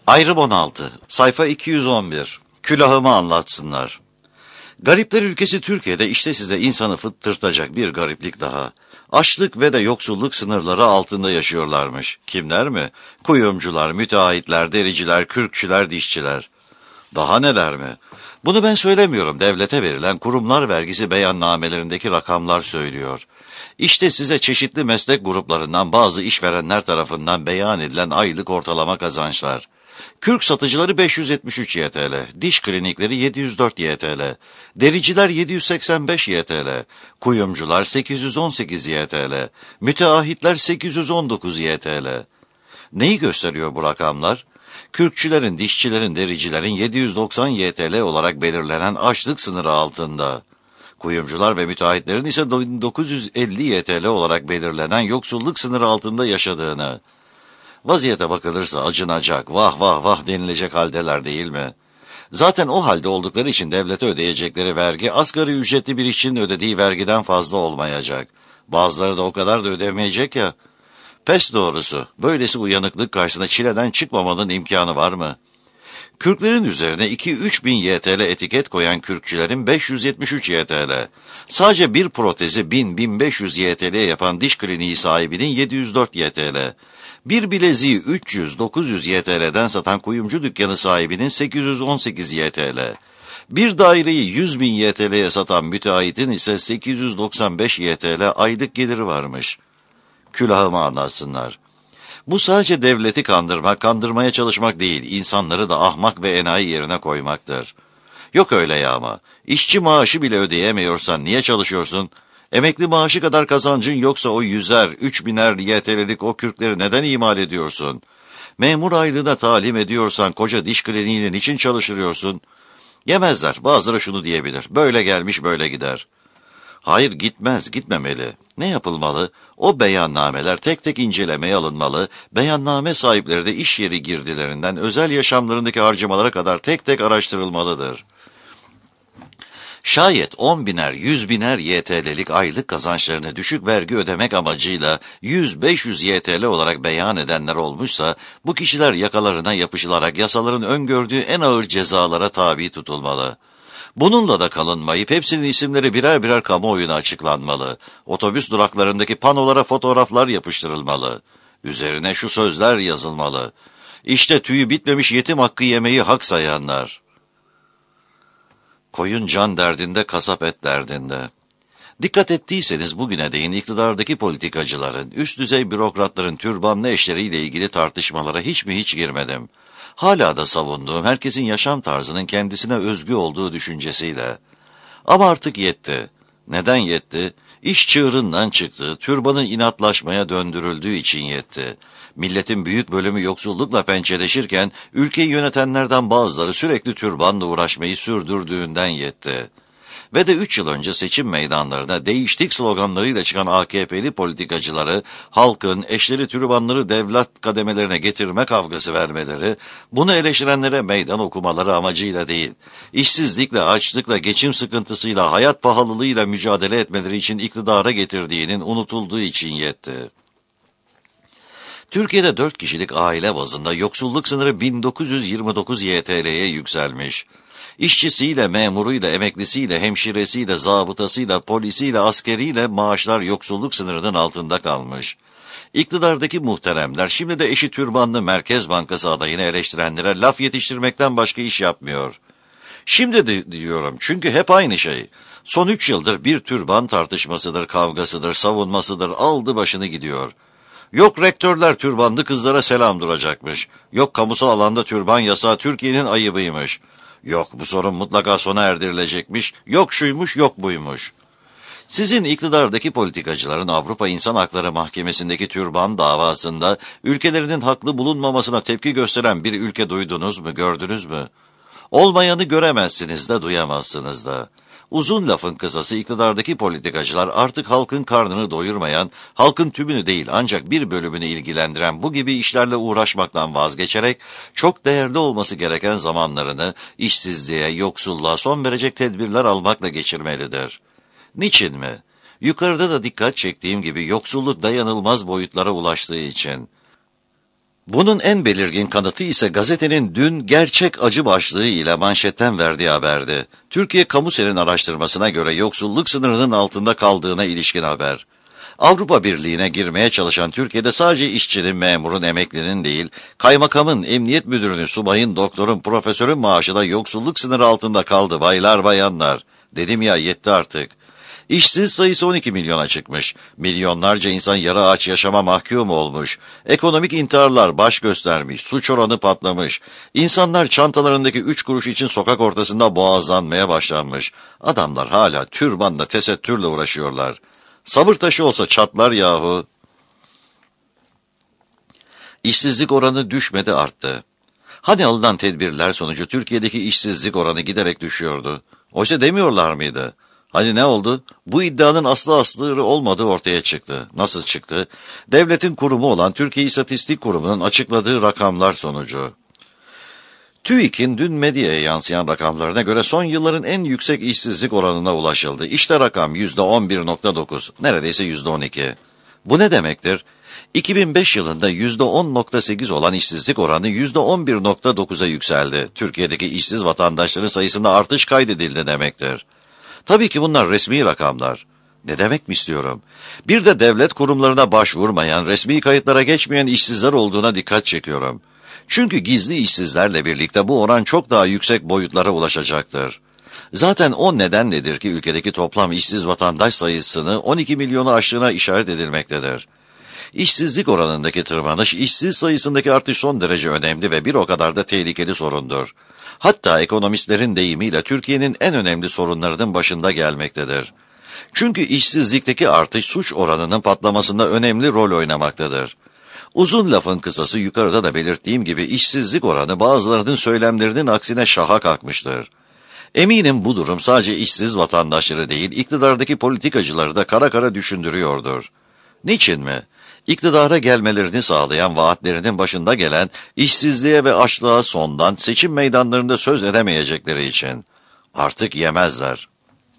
Ayrım 16, sayfa 211. Külahımı anlatsınlar. Garipler ülkesi Türkiye'de işte size insanı fıttırtacak bir gariplik daha. Açlık ve de yoksulluk sınırları altında yaşıyorlarmış. Kimler mi? Kuyumcular, müteahhitler, dericiler, kürkçüler, dişçiler. Daha neler mi? Bunu ben söylemiyorum. Devlete verilen kurumlar vergisi beyannamelerindeki rakamlar söylüyor. İşte size çeşitli meslek gruplarından bazı işverenler tarafından beyan edilen aylık ortalama kazançlar. Kürk satıcıları 573 YTL, diş klinikleri 704 YTL, dericiler 785 YTL, kuyumcular 818 YTL, müteahhitler 819 YTL. Neyi gösteriyor bu rakamlar? Kürkçülerin, dişçilerin, dericilerin 790 YTL olarak belirlenen açlık sınırı altında. Kuyumcular ve müteahhitlerin ise 950 YTL olarak belirlenen yoksulluk sınırı altında yaşadığını. Vaziyete bakılırsa acınacak, vah vah vah denilecek haldeler değil mi? Zaten o halde oldukları için devlete ödeyecekleri vergi asgari ücretli bir işçinin ödediği vergiden fazla olmayacak. Bazıları da o kadar da ödemeyecek ya. Pes doğrusu, böylesi uyanıklık karşısında çileden çıkmamanın imkanı var mı? Kürklerin üzerine 2-3 bin YTL etiket koyan kürkçülerin 573 YTL. Sadece bir protezi 1000-1500 YTL yapan diş kliniği sahibinin 704 YTL. Bir bileziği 300-900 YTL'den satan kuyumcu dükkanı sahibinin 818 YTL. Bir daireyi 100 bin YTL'ye satan müteahhitin ise 895 YTL aylık geliri varmış. Külahımı anlatsınlar. Bu sadece devleti kandırmak, kandırmaya çalışmak değil, insanları da ahmak ve enayi yerine koymaktır. Yok öyle ya ama, işçi maaşı bile ödeyemiyorsan niye çalışıyorsun? Emekli maaşı kadar kazancın yoksa o 100'er, 3000'er YTL'lik o kürkleri neden imal ediyorsun? Memur aylığına talim ediyorsan koca diş kliniğinin için çalıştırıyorsun? Yemezler, bazıları şunu diyebilir, böyle gelmiş böyle gider. Hayır gitmez, gitmemeli. Ne yapılmalı? O beyannameler tek tek incelemeye alınmalı, beyanname sahipleri de iş yeri girdilerinden özel yaşamlarındaki harcamalara kadar tek tek araştırılmalıdır. Şayet 10 biner, 100 biner YTL'lik aylık kazançlarını düşük vergi ödemek amacıyla 100-500 YTL olarak beyan edenler olmuşsa, bu kişiler yakalarına yapışılarak yasaların öngördüğü en ağır cezalara tabi tutulmalı. Bununla da kalınmayıp hepsinin isimleri birer birer kamuoyuna açıklanmalı. Otobüs duraklarındaki panolara fotoğraflar yapıştırılmalı. Üzerine şu sözler yazılmalı. İşte tüyü bitmemiş yetim hakkı yemeyi hak sayanlar. Koyun can derdinde, kasap et derdinde. Dikkat ettiyseniz bugüne değin iktidardaki politikacıların, üst düzey bürokratların türbanlı eşleriyle ilgili tartışmalara hiç girmedim. Hala da savunduğum herkesin yaşam tarzının kendisine özgü olduğu düşüncesiyle. Ama artık yetti. Neden yetti? İş çığırından çıktı, türbanın inatlaşmaya döndürüldüğü için yetti. Milletin büyük bölümü yoksullukla pençeleşirken, ülkeyi yönetenlerden bazıları sürekli türbanla uğraşmayı sürdürdüğünden yetti. Ve de 3 yıl önce seçim meydanlarına değiştik sloganlarıyla çıkan AKP'li politikacıları, halkın eşleri türbanları devlet kademelerine getirme kavgası vermeleri, bunu eleştirenlere meydan okumaları amacıyla değil, işsizlikle, açlıkla, geçim sıkıntısıyla, hayat pahalılığıyla mücadele etmeleri için iktidara getirdiğinin unutulduğu için yetti. Türkiye'de 4 kişilik aile bazında yoksulluk sınırı 1929 YTL'ye yükselmiş. İşçisiyle, memuruyla, emeklisiyle, hemşiresiyle, zabıtasıyla, polisiyle, askeriyle maaşlar yoksulluk sınırının altında kalmış. İktidardaki muhteremler şimdi de eşi türbanlı Merkez Bankası adayını eleştirenlere laf yetiştirmekten başka iş yapmıyor. Şimdi de diyorum çünkü hep aynı şey. Son 3 yıldır bir türban tartışmasıdır, kavgasıdır, savunmasıdır, aldı başını gidiyor. Yok rektörler türbanlı kızlara selam duracakmış. Yok kamusal alanda türban yasağı Türkiye'nin ayıbıymış. Yok bu sorun mutlaka sona erdirilecekmiş. Yok şuymuş yok buymuş. Sizin iktidardaki politikacıların Avrupa İnsan Hakları Mahkemesi'ndeki türban davasında ülkelerinin haklı bulunmamasına tepki gösteren bir ülke duydunuz mu, gördünüz mü? Olmayanı göremezsiniz de duyamazsınız da. Uzun lafın kısası iktidardaki politikacılar artık halkın karnını doyurmayan, halkın tümünü değil ancak bir bölümünü ilgilendiren bu gibi işlerle uğraşmaktan vazgeçerek çok değerli olması gereken zamanlarını işsizliğe, yoksulluğa son verecek tedbirler almakla geçirmelidir. Niçin mi? Yukarıda da dikkat çektiğim gibi yoksulluk dayanılmaz boyutlara ulaştığı için. Bunun en belirgin kanıtı ise gazetenin dün gerçek acı başlığı ile manşetten verdiği haberdi. Türkiye Kamusen'in araştırmasına göre yoksulluk sınırının altında kaldığına ilişkin haber. Avrupa Birliği'ne girmeye çalışan Türkiye'de sadece işçinin, memurun, emeklinin değil, kaymakamın, emniyet müdürünün, subayın, doktorun, profesörün maaşı da yoksulluk sınırı altında kaldı baylar bayanlar. Dedim ya, yetti artık. İşsiz sayısı 12 milyona çıkmış. Milyonlarca insan yarı aç yaşama mahkum olmuş. Ekonomik intiharlar baş göstermiş. Suç oranı patlamış. İnsanlar çantalarındaki 3 kuruş için sokak ortasında boğazlanmaya başlanmış. Adamlar hala türbanla, tesettürle uğraşıyorlar. Sabır taşı olsa çatlar yahu. İşsizlik oranı düşmedi, arttı. Hani alınan tedbirler sonucu Türkiye'deki işsizlik oranı giderek düşüyordu. Oysa demiyorlar mıydı? Hani ne oldu? Bu iddianın aslı olmadığı ortaya çıktı. Nasıl çıktı? Devletin kurumu olan Türkiye İstatistik Kurumu'nun açıkladığı rakamlar sonucu. TÜİK'in dün medyaya yansıyan rakamlarına göre son yılların en yüksek işsizlik oranına ulaşıldı. İşte rakam %11.9, neredeyse %12. Bu ne demektir? 2005 yılında %10.8 olan işsizlik oranı %11.9'a yükseldi. Türkiye'deki işsiz vatandaşların sayısında artış kaydedildi demektir. Tabii ki bunlar resmi rakamlar. Ne demek mi istiyorum? Bir de devlet kurumlarına başvurmayan, resmi kayıtlara geçmeyen işsizler olduğuna dikkat çekiyorum. Çünkü gizli işsizlerle birlikte bu oran çok daha yüksek boyutlara ulaşacaktır. Zaten o nedenledir ki ülkedeki toplam işsiz vatandaş sayısını 12 milyonu aştığına işaret edilmektedir. İşsizlik oranındaki tırmanış, işsiz sayısındaki artış son derece önemli ve bir o kadar da tehlikeli sorundur. Hatta ekonomistlerin deyimiyle Türkiye'nin en önemli sorunlarının başında gelmektedir. Çünkü işsizlikteki artış suç oranının patlamasında önemli rol oynamaktadır. Uzun lafın kısası, yukarıda da belirttiğim gibi işsizlik oranı bazılarının söylemlerinin aksine şaha kalkmıştır. Eminim bu durum sadece işsiz vatandaşları değil, iktidardaki politikacıları da kara kara düşündürüyordur. Niçin mi? İktidara gelmelerini sağlayan, vaatlerinin başında gelen işsizliğe ve açlığa sondan seçim meydanlarında söz edemeyecekleri için. Artık yemezler.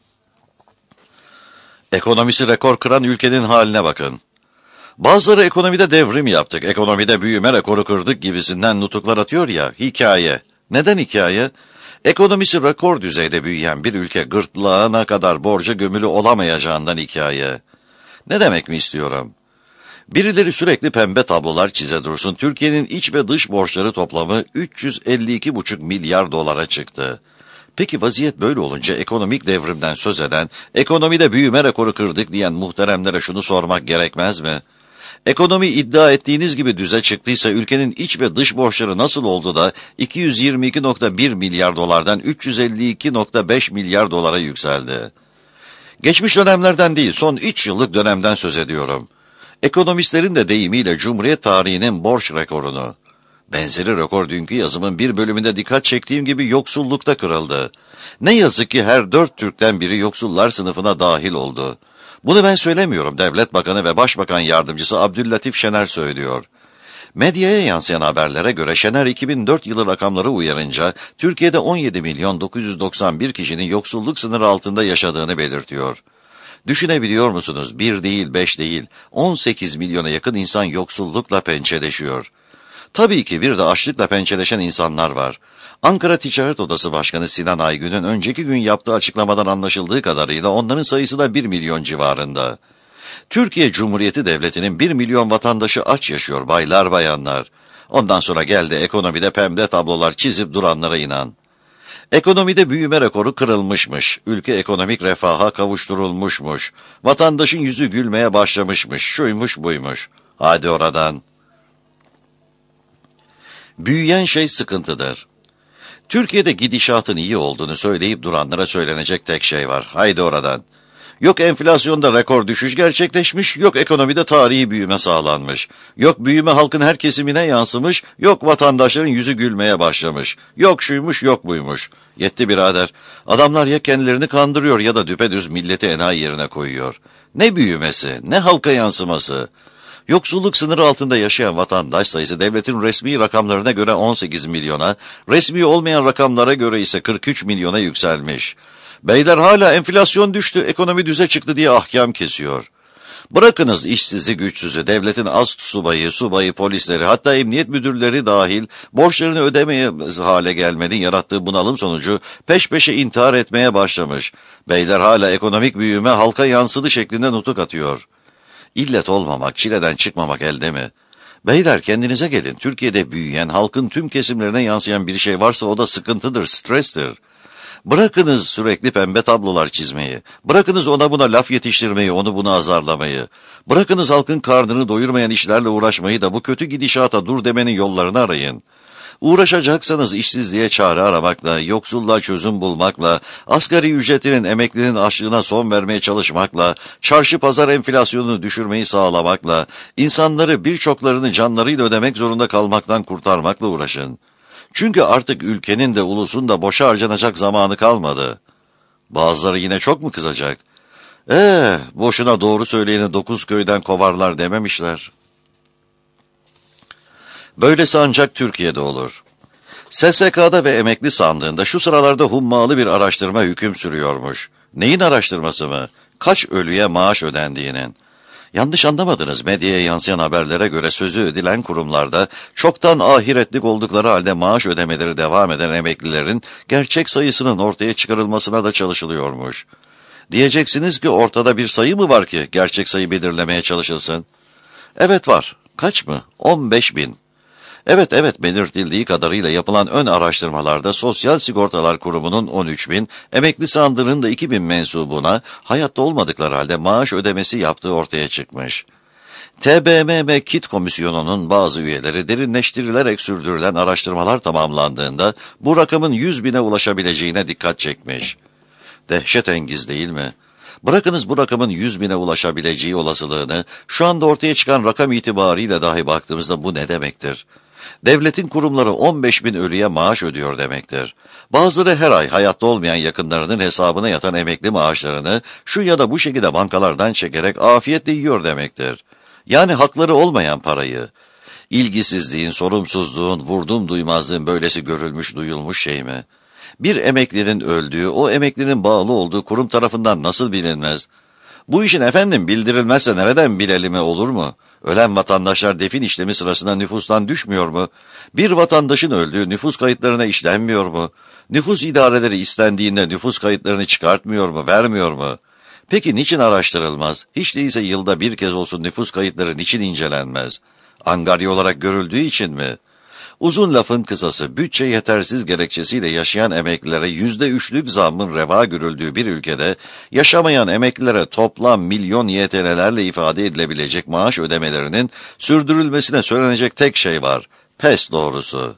Ekonomisi rekor kıran ülkenin haline bakın. Bazıları ekonomide devrim yaptık, ekonomide büyüme rekoru kırdık gibisinden nutuklar atıyor ya, hikaye. Neden hikaye? Ekonomisi rekor düzeyde büyüyen bir ülke gırtlağına kadar borca gömülü olamayacağından hikaye. Ne demek mi istiyorum? Birileri sürekli pembe tablolar çize dursun. Türkiye'nin iç ve dış borçları toplamı 352,5 milyar dolara çıktı. Peki vaziyet böyle olunca ekonomik devrimden söz eden, ekonomide büyüme rekoru kırdık diyen muhteremlere şunu sormak gerekmez mi? Ekonomi iddia ettiğiniz gibi düze çıktıysa ülkenin iç ve dış borçları nasıl oldu da 222,1 milyar dolardan 352,5 milyar dolara yükseldi? Geçmiş dönemlerden değil, son 3 yıllık dönemden söz ediyorum. Ekonomistlerin de deyimiyle Cumhuriyet tarihinin borç rekorunu. Benzeri rekor dünkü yazımın bir bölümünde dikkat çektiğim gibi yoksullukta kırıldı. Ne yazık ki her 4 Türk'ten biri yoksullar sınıfına dahil oldu. Bunu ben söylemiyorum, Devlet Bakanı ve Başbakan Yardımcısı Abdüllatif Şener söylüyor. Medyaya yansıyan haberlere göre Şener 2004 yılı rakamları uyarınca Türkiye'de 17 milyon 991 kişinin yoksulluk sınırı altında yaşadığını belirtiyor. Düşünebiliyor musunuz? 1 değil, 5 değil, 18 milyona yakın insan yoksullukla pençeleşiyor. Tabii ki bir de açlıkla pençeleşen insanlar var. Ankara Ticaret Odası Başkanı Sinan Aygün'ün önceki gün yaptığı açıklamadan anlaşıldığı kadarıyla onların sayısı da 1 milyon civarında. Türkiye Cumhuriyeti Devleti'nin 1 milyon vatandaşı aç yaşıyor baylar bayanlar. Ondan sonra geldi ekonomide pembe tablolar çizip duranlara inan. Ekonomide büyüme rekoru kırılmışmış, ülke ekonomik refaha kavuşturulmuşmuş, vatandaşın yüzü gülmeye başlamışmış, şuymuş buymuş. Hadi oradan. Büyüyen şey sıkıntıdır. Türkiye'de gidişatın iyi olduğunu söyleyip duranlara söylenecek tek şey var. Haydi oradan. Yok enflasyonda rekor düşüş gerçekleşmiş, yok ekonomide tarihi büyüme sağlanmış. Yok büyüme halkın her kesimine yansımış, yok vatandaşların yüzü gülmeye başlamış. Yok şuymuş, yok buymuş. Yetti birader. Adamlar ya kendilerini kandırıyor ya da düpedüz milleti enayi yerine koyuyor. Ne büyümesi, ne halka yansıması. Yoksulluk sınırı altında yaşayan vatandaş sayısı devletin resmi rakamlarına göre 18 milyona, resmi olmayan rakamlara göre ise 43 milyona yükselmiş. Beyler hala enflasyon düştü, ekonomi düze çıktı diye ahkam kesiyor. Bırakınız işsizi güçsüzü, devletin ast subayı, polisleri, hatta emniyet müdürleri dahil borçlarını ödemeye hale gelmenin yarattığı bunalım sonucu peş peşe intihar etmeye başlamış. Beyler hala ekonomik büyüme halka yansıdı şeklinde nutuk atıyor. İllet olmamak, çileden çıkmamak elde mi? Beyler kendinize gelin. Türkiye'de büyüyen, halkın tüm kesimlerine yansıyan bir şey varsa o da sıkıntıdır, strestir. Bırakınız sürekli pembe tablolar çizmeyi. Bırakınız ona buna laf yetiştirmeyi, onu bunu azarlamayı. Bırakınız halkın karnını doyurmayan işlerle uğraşmayı da bu kötü gidişata dur demenin yollarını arayın. Uğraşacaksanız işsizliğe çare aramakla, yoksulluğa çözüm bulmakla, asgari ücretinin emeklinin açlığına son vermeye çalışmakla, çarşı pazar enflasyonunu düşürmeyi sağlamakla, insanları birçoklarını canlarıyla ödemek zorunda kalmaktan kurtarmakla uğraşın. Çünkü artık ülkenin de ulusun da boşa harcanacak zamanı kalmadı. Bazıları yine çok mu kızacak? Boşuna doğru söyleyeni 9 köyden kovarlar dememişler. Böylesi ancak Türkiye'de olur. SSK'da ve emekli sandığında şu sıralarda hummalı bir araştırma hüküm sürüyormuş. Neyin araştırması mı? Kaç ölüye maaş ödendiğinin. Yanlış anlamadınız, medyaya yansıyan haberlere göre sözü edilen kurumlarda çoktan ahiretlik oldukları halde maaş ödemeleri devam eden emeklilerin gerçek sayısının ortaya çıkarılmasına da çalışılıyormuş. Diyeceksiniz ki ortada bir sayı mı var ki gerçek sayı belirlemeye çalışılsın? Evet var. Kaç mı? 15.000. Evet belirtildiği kadarıyla yapılan ön araştırmalarda Sosyal Sigortalar Kurumu'nun 13.000, emekli sandığının da 2.000 mensubuna hayatta olmadıkları halde maaş ödemesi yaptığı ortaya çıkmış. TBMM KİT Komisyonu'nun bazı üyeleri derinleştirilerek sürdürülen araştırmalar tamamlandığında bu rakamın 100.000'e ulaşabileceğine dikkat çekmiş. Dehşetengiz değil mi? Bırakınız bu rakamın 100.000'e ulaşabileceği olasılığını, şu anda ortaya çıkan rakam itibariyle dahi baktığımızda bu ne demektir? Devletin kurumları 15.000 ölüye maaş ödüyor demektir. Bazıları her ay hayatta olmayan yakınlarının hesabına yatan emekli maaşlarını şu ya da bu şekilde bankalardan çekerek afiyetle yiyor demektir. Yani hakları olmayan parayı. İlgisizliğin, sorumsuzluğun, vurdum duymazlığın böylesi görülmüş duyulmuş şey mi? Bir emeklinin öldüğü, o emeklinin bağlı olduğu kurum tarafından nasıl bilinmez? Bu işin efendim bildirilmezse nereden bilelimi olur mu? Ölen vatandaşlar defin işlemi sırasında nüfustan düşmüyor mu? Bir vatandaşın öldüğü nüfus kayıtlarına işlenmiyor mu? Nüfus idareleri istendiğinde nüfus kayıtlarını çıkartmıyor mu, vermiyor mu? Peki niçin araştırılmaz? Hiç değilse yılda bir kez olsun nüfus kayıtları niçin incelenmez? Angarya olarak görüldüğü için mi? Uzun lafın kısası, bütçe yetersiz gerekçesiyle yaşayan emeklilere %3'lük zammın reva görüldüğü bir ülkede, yaşamayan emeklilere toplam milyon YTL'lerle ifade edilebilecek maaş ödemelerinin sürdürülmesine söylenecek tek şey var. Pes doğrusu.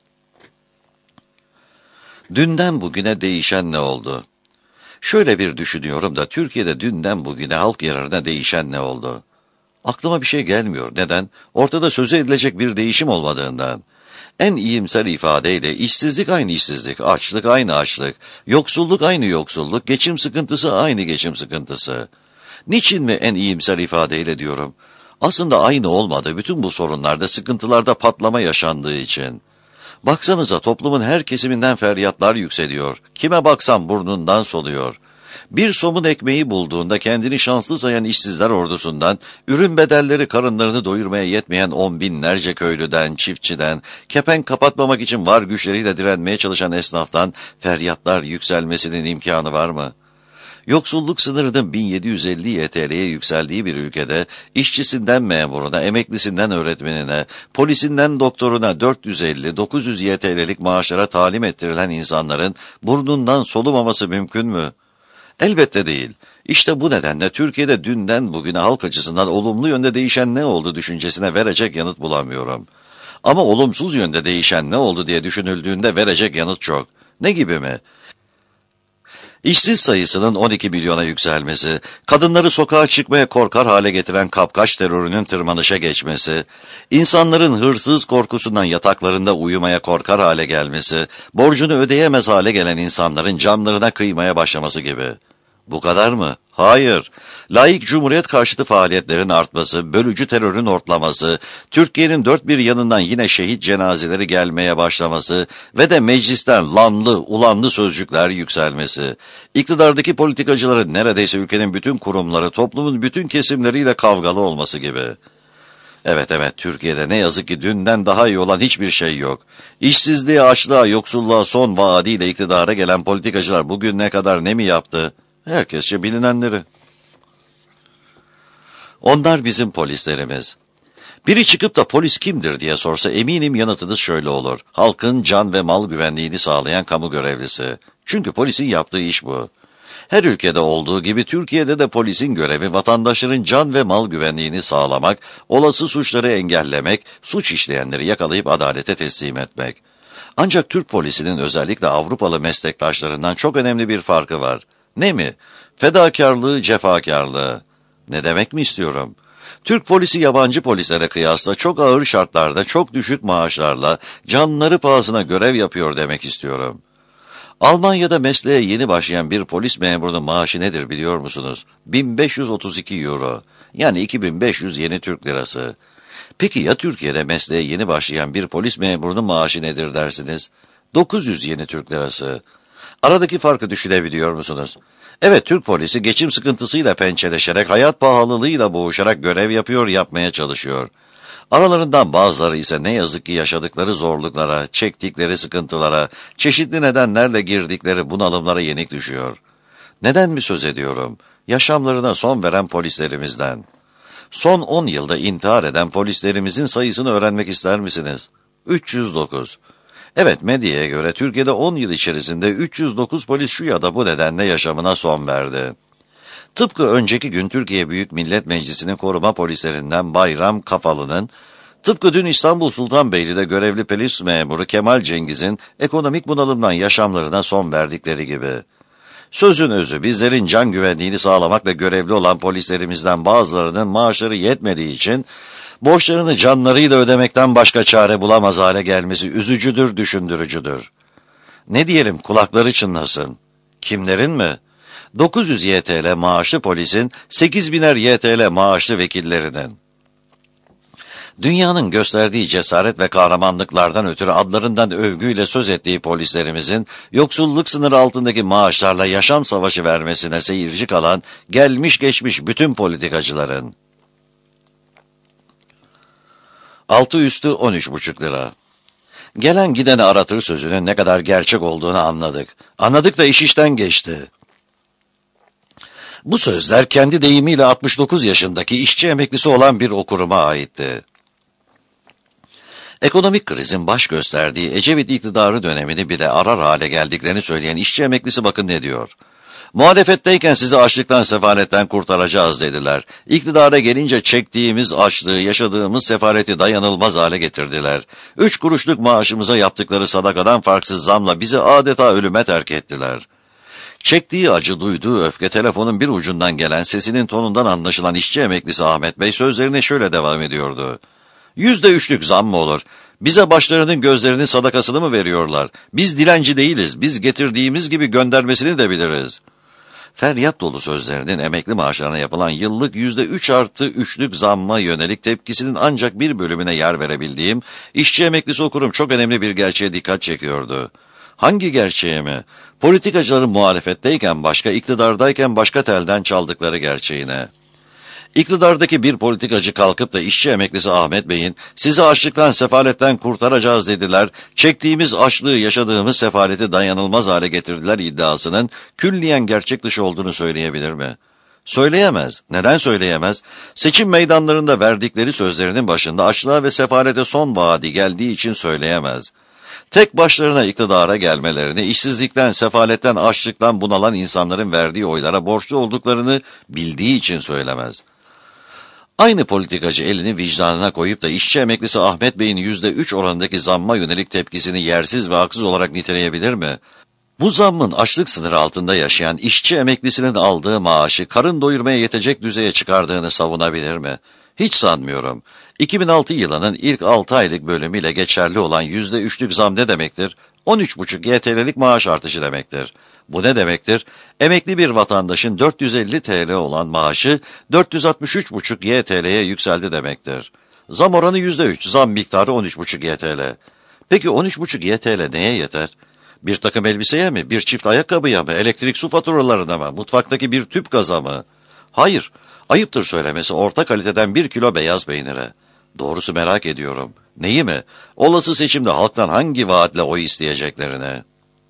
Dünden bugüne değişen ne oldu? Şöyle bir düşünüyorum da Türkiye'de dünden bugüne halk yararına değişen ne oldu? Aklıma bir şey gelmiyor. Neden? Ortada sözü edilecek bir değişim olmadığından. En iyimser ifadeyle işsizlik aynı işsizlik, açlık aynı açlık, yoksulluk aynı yoksulluk, geçim sıkıntısı aynı geçim sıkıntısı. Niçin mi en iyimser ifadeyle diyorum? Aslında aynı olmadı bütün bu sorunlarda, sıkıntılarda patlama yaşandığı için. Baksanıza toplumun her kesiminden feryatlar yükseliyor. Kime baksam burnundan soluyor. Bir somun ekmeği bulduğunda kendini şanslı sayan işsizler ordusundan, ürün bedelleri karınlarını doyurmaya yetmeyen 10.000'lerce köylüden, çiftçiden, kepenk kapatmamak için var güçleriyle direnmeye çalışan esnaftan feryatlar yükselmesinin imkanı var mı? Yoksulluk sınırının 1750 YTL'ye yükseldiği bir ülkede, işçisinden memuruna, emeklisinden öğretmenine, polisinden doktoruna 450-900 YTL'lik maaşlara talim ettirilen insanların burnundan solumaması mümkün mü? Elbette değil. İşte bu nedenle Türkiye'de dünden bugüne halk açısından olumlu yönde değişen ne oldu düşüncesine verecek yanıt bulamıyorum. Ama olumsuz yönde değişen ne oldu diye düşünüldüğünde verecek yanıt çok. Ne gibi mi? İşsiz sayısının 12 milyona yükselmesi, kadınları sokağa çıkmaya korkar hale getiren kapkaç terörünün tırmanışa geçmesi, insanların hırsız korkusundan yataklarında uyumaya korkar hale gelmesi, borcunu ödeyemez hale gelen insanların canlarına kıymaya başlaması gibi. Bu kadar mı? Hayır. Laik cumhuriyet karşıtı faaliyetlerin artması, bölücü terörün ortlaması, Türkiye'nin dört bir yanından yine şehit cenazeleri gelmeye başlaması ve de meclisten lanlı, ulanlı sözcükler yükselmesi, iktidardaki politikacıların neredeyse ülkenin bütün kurumları, toplumun bütün kesimleriyle kavgalı olması gibi. Evet, Türkiye'de ne yazık ki dünden daha iyi olan hiçbir şey yok. İşsizliğe, açlığa, yoksulluğa son vaadiyle iktidara gelen politikacılar bugüne kadar ne mi yaptı? Herkesçe bilinenleri. Onlar bizim polislerimiz. Biri çıkıp da polis kimdir diye sorsa eminim yanıtınız şöyle olur. Halkın can ve mal güvenliğini sağlayan kamu görevlisi. Çünkü polisin yaptığı iş bu. Her ülkede olduğu gibi Türkiye'de de polisin görevi vatandaşların can ve mal güvenliğini sağlamak, olası suçları engellemek, suç işleyenleri yakalayıp adalete teslim etmek. Ancak Türk polisinin özellikle Avrupalı meslektaşlarından çok önemli bir farkı var. Ne mi? Fedakarlığı, cefakarlığı. Ne demek mi istiyorum? Türk polisi yabancı polislere kıyasla çok ağır şartlarda, çok düşük maaşlarla, canları pahasına görev yapıyor demek istiyorum. Almanya'da mesleğe yeni başlayan bir polis memurunun maaşı nedir biliyor musunuz? 1532 euro. Yani 2500 yeni Türk lirası. Peki ya Türkiye'de mesleğe yeni başlayan bir polis memurunun maaşı nedir dersiniz? 900 yeni Türk lirası. Aradaki farkı düşünebiliyor musunuz? Evet, Türk polisi geçim sıkıntısıyla pençeleşerek, hayat pahalılığıyla boğuşarak görev yapıyor, yapmaya çalışıyor. Aralarından bazıları ise ne yazık ki yaşadıkları zorluklara, çektikleri sıkıntılara, çeşitli nedenlerle girdikleri bunalımlara yenik düşüyor. Neden mi söz ediyorum? Yaşamlarına son veren polislerimizden. Son 10 yılda intihar eden polislerimizin sayısını öğrenmek ister misiniz? 309. Evet, medyaya göre Türkiye'de 10 yıl içerisinde 309 polis şu ya da bu nedenle yaşamına son verdi. Tıpkı önceki gün Türkiye Büyük Millet Meclisi'nin koruma polislerinden Bayram Kafalı'nın, tıpkı dün İstanbul Sultanbeyli'de görevli polis memuru Kemal Cengiz'in ekonomik bunalımdan yaşamlarına son verdikleri gibi. Sözün özü, bizlerin can güvenliğini sağlamakla görevli olan polislerimizden bazılarının maaşları yetmediği için borçlarını canlarıyla ödemekten başka çare bulamaz hale gelmesi üzücüdür, düşündürücüdür. Ne diyelim, kulakları çınlasın. Kimlerin mi? 900 YTL maaşlı polisin, 8000'er YTL maaşlı vekillerinin. Dünyanın gösterdiği cesaret ve kahramanlıklardan ötürü adlarından övgüyle söz ettiği polislerimizin, yoksulluk sınırı altındaki maaşlarla yaşam savaşı vermesine seyirci kalan, gelmiş geçmiş bütün politikacıların. Altı üstü 13,5 lira. Gelen gideni aratır sözünün ne kadar gerçek olduğunu anladık. Anladık da iş işten geçti. Bu sözler kendi deyimiyle 69 yaşındaki işçi emeklisi olan bir okuruma aitti. Ekonomik krizin baş gösterdiği Ecevit iktidarı dönemini bile arar hale geldiklerini söyleyen işçi emeklisi bakın ne diyor. Muhalefetteyken sizi açlıktan, sefaletten kurtaracağız dediler. İktidara gelince çektiğimiz açlığı, yaşadığımız sefaleti dayanılmaz hale getirdiler. 3 kuruşluk maaşımıza yaptıkları sadakadan farksız zamla bizi adeta ölüme terk ettiler. Çektiği acı, duyduğu öfke, telefonun bir ucundan gelen sesinin tonundan anlaşılan işçi emeklisi Ahmet Bey sözlerine şöyle devam ediyordu. %3'lük zam mı olur? Bize başlarının gözlerinin sadakasını mı veriyorlar? Biz dilenci değiliz, biz getirdiğimiz gibi göndermesini de biliriz. Feryat dolu sözlerinin emekli maaşlarına yapılan yıllık %3+3'lük zamma yönelik tepkisinin ancak bir bölümüne yer verebildiğim işçi emeklisi okurum çok önemli bir gerçeğe dikkat çekiyordu. Hangi gerçeğe mi? Politikacıların muhalefetteyken başka, iktidardayken başka telden çaldıkları gerçeğine. İktidardaki bir politikacı kalkıp da işçi emeklisi Ahmet Bey'in sizi açlıktan, sefaletten kurtaracağız dediler, çektiğimiz açlığı, yaşadığımız sefaleti dayanılmaz hale getirdiler iddiasının külliyen gerçek dışı olduğunu söyleyebilir mi? Söyleyemez. Neden söyleyemez? Seçim meydanlarında verdikleri sözlerinin başında açlığa ve sefalete son vaadi geldiği için söyleyemez. Tek başlarına iktidara gelmelerini, işsizlikten, sefaletten, açlıktan bunalan insanların verdiği oylara borçlu olduklarını bildiği için söylemez. Aynı politikacı elini vicdanına koyup da işçi emeklisi Ahmet Bey'in %3 oranındaki zamma yönelik tepkisini yersiz ve haksız olarak niteleyebilir mi? Bu zammın açlık sınırı altında yaşayan işçi emeklisinin aldığı maaşı karın doyurmaya yetecek düzeye çıkardığını savunabilir mi? Hiç sanmıyorum. 2006 yılının ilk 6 aylık bölümüyle geçerli olan %3'lük zam ne demektir? 13,5 YTL'lik maaş artışı demektir. Bu ne demektir? Emekli bir vatandaşın 450 TL olan maaşı 463,5 YTL'ye yükseldi demektir. Zam oranı %3, zam miktarı 13,5 YTL. Peki 13,5 YTL neye yeter? Bir takım elbiseye mi, bir çift ayakkabıya mı, elektrik su faturalarına mı, mutfaktaki bir tüp gaza mı? Hayır, ayıptır söylemesi orta kaliteden 1 kilo beyaz peynire. Doğrusu merak ediyorum. Neyi mi? Olası seçimde halktan hangi vaatle oy isteyeceklerine.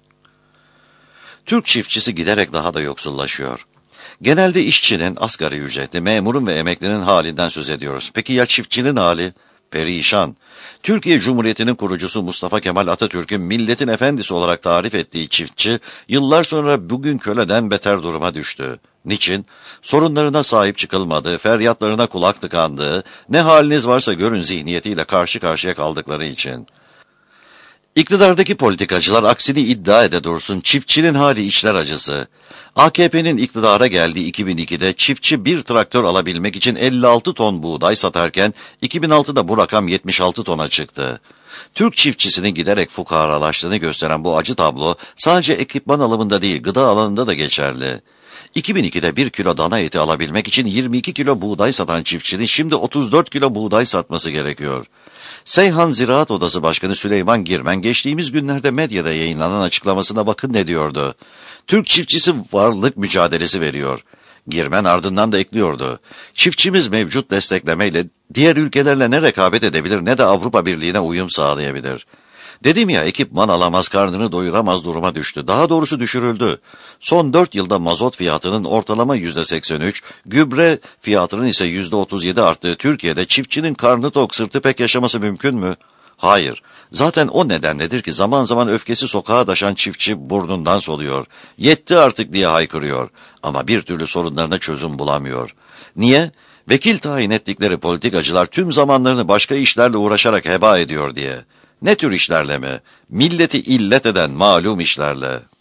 Türk çiftçisi giderek daha da yoksullaşıyor. Genelde işçinin, asgari ücretli, memurun ve emeklinin halinden söz ediyoruz. Peki ya çiftçinin hali? Perişan. Türkiye Cumhuriyeti'nin kurucusu Mustafa Kemal Atatürk'ün milletin efendisi olarak tarif ettiği çiftçi, yıllar sonra bugün köleden beter duruma düştü. Niçin? Sorunlarına sahip çıkılmadığı, feryatlarına kulak tıkandığı, ne haliniz varsa görün zihniyetiyle karşı karşıya kaldıkları için. İktidardaki politikacılar aksini iddia ede dursun, çiftçinin hali içler acısı. AKP'nin iktidara geldiği 2002'de çiftçi bir traktör alabilmek için 56 ton buğday satarken 2006'da bu rakam 76 tona çıktı. Türk çiftçisinin giderek fukaralaştığını gösteren bu acı tablo sadece ekipman alımında değil, gıda alanında da geçerli. 2002'de 1 kilo dana eti alabilmek için 22 kilo buğday satan çiftçinin şimdi 34 kilo buğday satması gerekiyor. Seyhan Ziraat Odası Başkanı Süleyman Girmen geçtiğimiz günlerde medyada yayınlanan açıklamasına bakın ne diyordu. Türk çiftçisi varlık mücadelesi veriyor. Girmen ardından da ekliyordu. Çiftçimiz mevcut desteklemeyle diğer ülkelerle ne rekabet edebilir ne de Avrupa Birliği'ne uyum sağlayabilir. Dedim ya ekipman alamaz, karnını doyuramaz duruma düştü. Daha doğrusu düşürüldü. Son 4 yılda mazot fiyatının ortalama %83, gübre fiyatının ise %37 arttığı Türkiye'de çiftçinin karnı tok, sırtı pek yaşaması mümkün mü? Hayır. Zaten o nedenledir ki zaman zaman öfkesi sokağa taşan çiftçi burnundan soluyor. Yetti artık diye haykırıyor. Ama bir türlü sorunlarına çözüm bulamıyor. Niye? Vekil tayin ettikleri politikacılar tüm zamanlarını başka işlerle uğraşarak heba ediyor diye. Ne tür işlerle mi? Milleti illet eden malum işlerle.